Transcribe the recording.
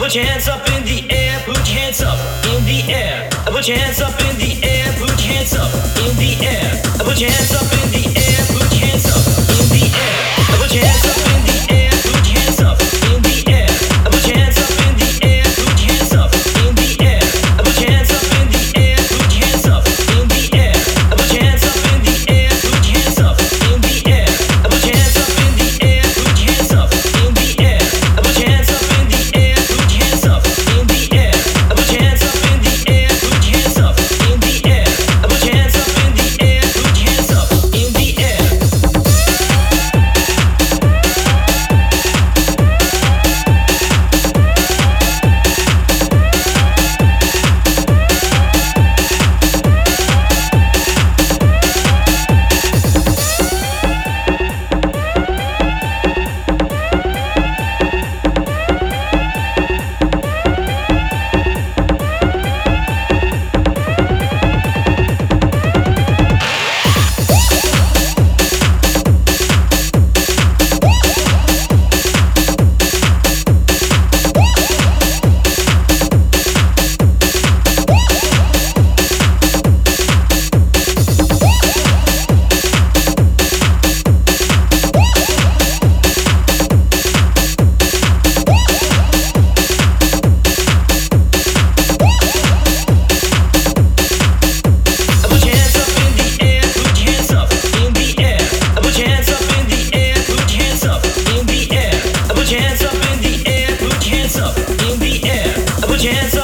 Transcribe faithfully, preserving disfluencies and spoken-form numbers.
Put your hands up in the air, put your hands up in the air. Put your hands up in the air, put your hands up in the air. Put your hands up in the air, put your hands up in the air. Put your hands up in the air, put your hands up in the air. Put your hands up in the air, put your hands up in the air. Put your hands up in the air, put your hands up in the air. Put your hands up in the air, put your hands up in the air. Put your hands up in the air, put your hands up in the air. Put your hands up in the air, put your hands up in the air. Put your hands up in the air, put your hands up in the air. Put your hands up in the air, put your hands up in the air. Put your hands